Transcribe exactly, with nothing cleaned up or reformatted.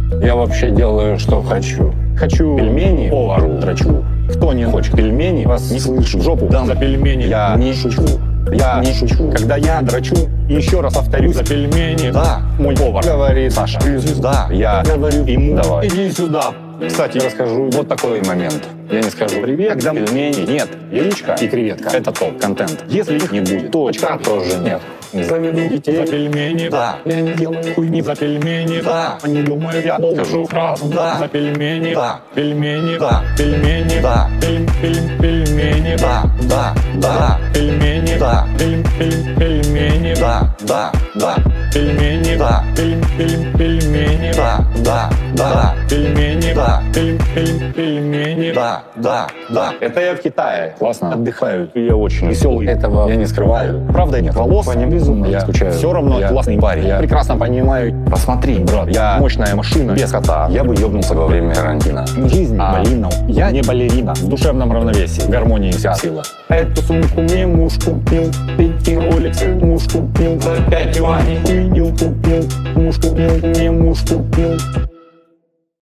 Я вообще делаю, что хочу. Хочу Пельмени повару драчу. Кто не хочет пельмени, Вас не слышу. в жопу Дам за пельмени. Я не шучу. Я не шучу. Когда я драчу, еще раз повторю за пельмени. Да, Мой повар говорит Саша. звезда. Я говорю ему, давай. иди сюда. Кстати, расскажу вот такой момент. Я не скажу привет, когда пельмени нет, яичко и креветка. Это топ контент. Если их не будет, то очка тоже нет. Заведу детей за пельмени. Да. Я не делаю хуйни за пельмени. Да. Они думают, я скажу фразу. Да. За пельмени. Да. Пельмени. Да. Пельмени. Да. Пель, пель, пельмени. Да, да, да, Пельмени. Да. Пель, пель, пельмени. да, да, да, Пельмени. Да. Пель, пель, пельмени. да, да, да, Пельмени. Да. Пель, пель, пельмени. да, да, да. Это я в Китае. Классно. Отдыхаю. И я очень Веселый. Этого я не скрываю. Правда, нет волос. По ним безумно я скучаю. Все равно Я- классный парень. Я прекрасно понимаю. Посмотри, брат, Я мощная машина без кота. я бы ёбнулся во время карантина. Не жизнь, А. малина. Я не балерина. В душевном равновесии, в гармонии вся сила. Эту сумку мне муж купил, эти роликсы муж купил, за пять юаней хуйню купил, муж купил, мне муж купил.